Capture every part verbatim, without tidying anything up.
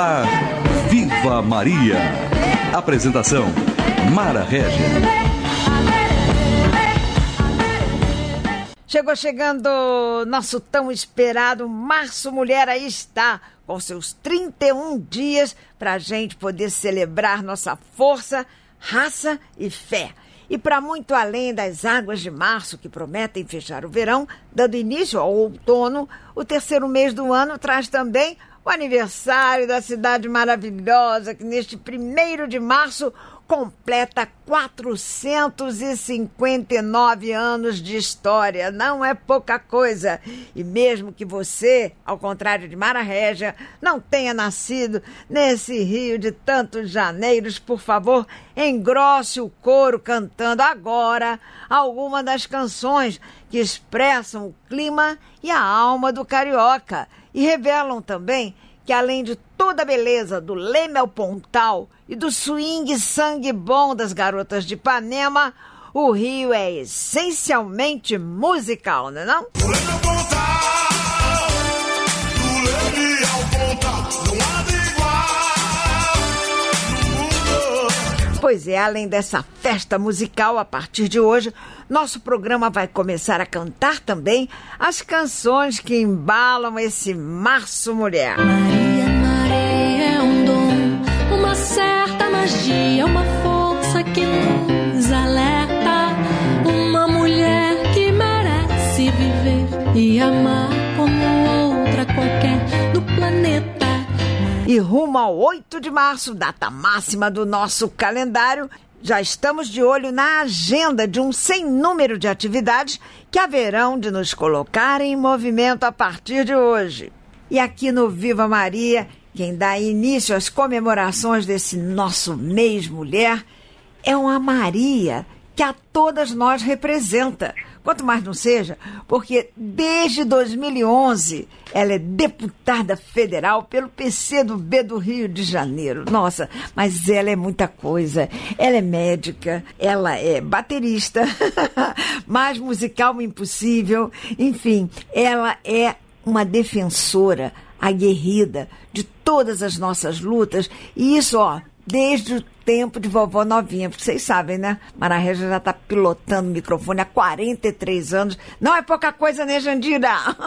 ar, Viva Maria. Apresentação, Mara Régia. Chegou chegando nosso tão esperado Março Mulher, aí está, com seus trinta e um dias para a gente poder celebrar nossa força, raça e fé. E para muito além das águas de março que prometem fechar o verão, dando início ao outono, o terceiro mês do ano traz também o aniversário da cidade maravilhosa, que neste primeiro de março completa quatrocentos e cinquenta e nove anos de história. Não é pouca coisa. E mesmo que você, ao contrário de Mara Régia, não tenha nascido nesse Rio de tantos janeiros, por favor, engrosse o coro cantando agora alguma das canções que expressam o clima e a alma do carioca e revelam também que, além de toda a beleza do Leme ao Pontal e do swing sangue bom das garotas de Ipanema, o Rio é essencialmente musical, não é não? Do Leme ao Pontal, do Leme ao Pontal, não há de igual no mundo. Pois é, além dessa festa musical, a partir de hoje, nosso programa vai começar a cantar também as canções que embalam esse Março Mulher. Maria, Maria é um dom, uma certa magia, uma força que nos alerta. Uma mulher que merece viver e amar como outra qualquer do planeta. E rumo ao oito de março, data máxima do nosso calendário, já estamos de olho na agenda de um sem número de atividades que haverão de nos colocar em movimento a partir de hoje. E aqui no Viva Maria, quem dá início às comemorações desse nosso mês mulher é uma Maria que a todas nós representa. Quanto mais não seja, porque desde dois mil e onze ela é deputada federal pelo P C do B do Rio de Janeiro. Nossa, mas ela é muita coisa. Ela é médica, ela é baterista, mais musical impossível. Enfim, ela é uma defensora aguerrida de todas as nossas lutas. E isso, ó, desde o tempo de vovó novinha, porque vocês sabem, né? Mara Régia já tá pilotando o microfone há quarenta e três anos. Não é pouca coisa, né, Jandira?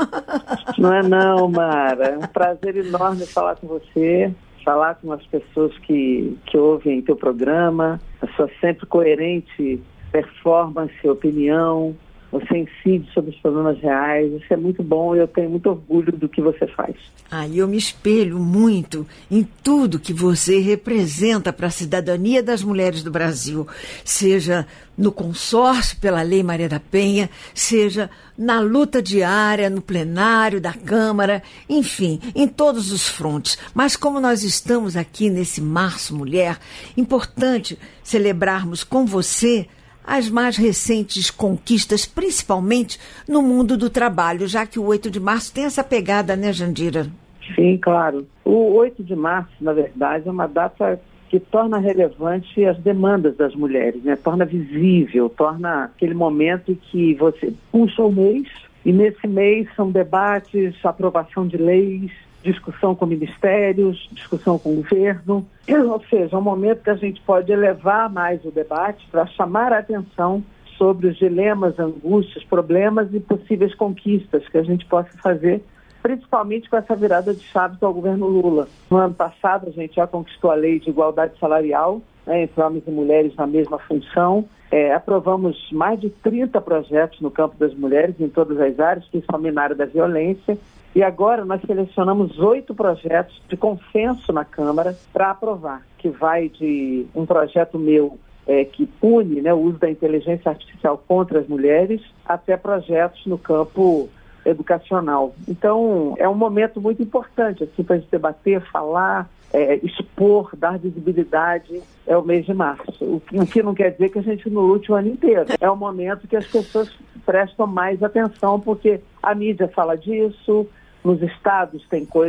Não é não, Mara. É um prazer enorme falar com você, falar com as pessoas que, que ouvem teu programa, a sua sempre coerente performance, opinião, você incide sobre os problemas reais. Isso é muito bom e eu tenho muito orgulho do que você faz. Ah, eu me espelho muito em tudo que você representa para a cidadania das mulheres do Brasil, seja no consórcio pela Lei Maria da Penha, seja na luta diária, no plenário da Câmara, enfim, em todos os frontes. Mas como nós estamos aqui nesse Março Mulher, importante celebrarmos com você as mais recentes conquistas, principalmente no mundo do trabalho, já que o oito de março tem essa pegada, né, Jandira? Sim, claro. O oito de março, na verdade, é uma data que torna relevante as demandas das mulheres, né? Torna visível, torna aquele momento em que você puxa o mês, e nesse mês são debates, aprovação de leis, discussão com ministérios, discussão com o governo, ou seja, é um momento que a gente pode elevar mais o debate para chamar a atenção sobre os dilemas, angústias, problemas e possíveis conquistas que a gente possa fazer, principalmente com essa virada de chave ao governo Lula. No ano passado, a gente já conquistou a lei de igualdade salarial, né, entre homens e mulheres na mesma função. É, aprovamos mais de trinta projetos no campo das mulheres, em todas as áreas, principalmente na área da violência. E agora nós selecionamos oito projetos de consenso na Câmara para aprovar, que vai de um projeto meu é, que pune, né, o uso da inteligência artificial contra as mulheres, até projetos no campo educacional. Então, é um momento muito importante assim, para a gente debater, falar, é, expor, dar visibilidade. É o mês de março. O que, o que não quer dizer que a gente não lute o ano inteiro. É um momento que as pessoas prestam mais atenção, porque a mídia fala disso, nos estados tem coisas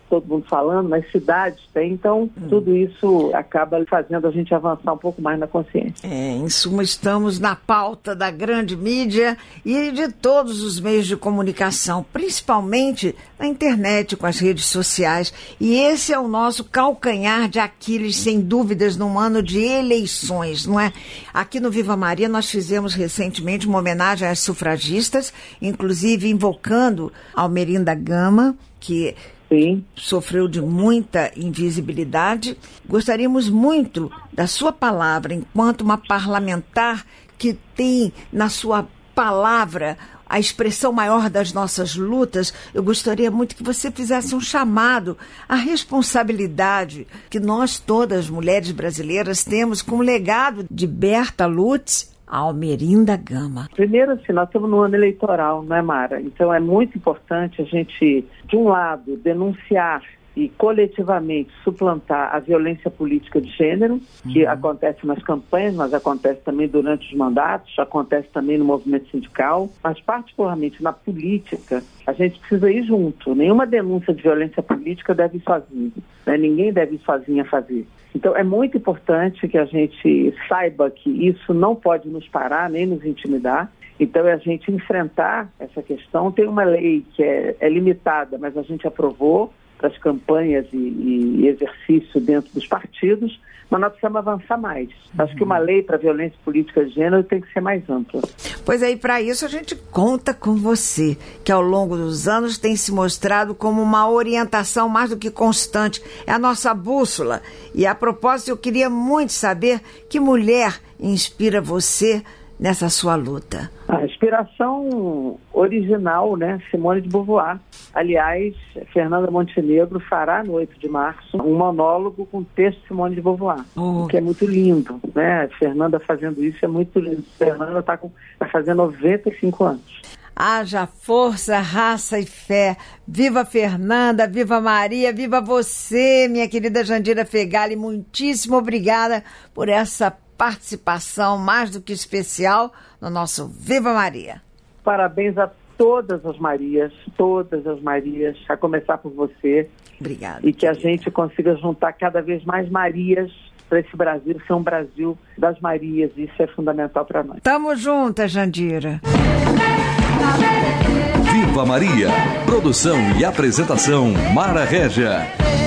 todo mundo falando, nas cidades tem, então hum. tudo isso acaba fazendo a gente avançar um pouco mais na consciência. É, em suma, estamos na pauta da grande mídia e de todos os meios de comunicação, principalmente na internet, com as redes sociais, e esse é o nosso calcanhar de Aquiles, sem dúvidas, num ano de eleições, não é? Aqui no Viva Maria nós fizemos recentemente uma homenagem às sufragistas, inclusive invocando Almerinda Gama, que Sim. sofreu de muita invisibilidade. Gostaríamos muito da sua palavra, enquanto uma parlamentar que tem na sua palavra a expressão maior das nossas lutas. Eu gostaria muito que você fizesse um chamado à responsabilidade que nós todas, mulheres brasileiras, temos com o legado de Berta Lutz, Almerinda Gama. Primeiro, assim, nós estamos no ano eleitoral, não é, Mara? Então é muito importante a gente, de um lado, denunciar e coletivamente suplantar a violência política de gênero, que uhum. acontece nas campanhas, mas acontece também durante os mandatos, acontece também no movimento sindical, mas particularmente na política, a gente precisa ir junto. Nenhuma denúncia de violência política deve ir sozinha, né? Ninguém deve ir sozinha fazer. Então é muito importante que a gente saiba que isso não pode nos parar, nem nos intimidar. Então é a gente enfrentar essa questão. Tem uma lei que é, é limitada, mas a gente aprovou para as campanhas e, e exercício dentro dos partidos, mas nós precisamos avançar mais. Uhum. Acho que uma lei para violência política de gênero tem que ser mais ampla. Pois aí, para isso, a gente conta com você, que ao longo dos anos tem se mostrado como uma orientação mais do que constante. É a nossa bússola. E, a propósito, eu queria muito saber que mulher inspira você nessa sua luta. A inspiração original, né? Simone de Beauvoir. Aliás, Fernanda Montenegro fará no oito de março um monólogo com o texto de Simone de Beauvoir, oh. que é muito lindo, né? Fernanda fazendo isso é muito lindo. Fernanda está tá fazendo noventa e cinco anos. Haja força, raça e fé. Viva Fernanda, viva Maria, viva você, minha querida Jandira Fegali. Muitíssimo obrigada por essa participação mais do que especial no nosso Viva Maria. Parabéns a todas as Marias, todas as Marias, a começar por você. Obrigada. E que querida. a gente consiga juntar cada vez mais Marias para esse Brasil ser um Brasil das Marias. Isso é fundamental para nós. Tamo juntas, Jandira. Viva Maria. Produção e apresentação Mara Régia.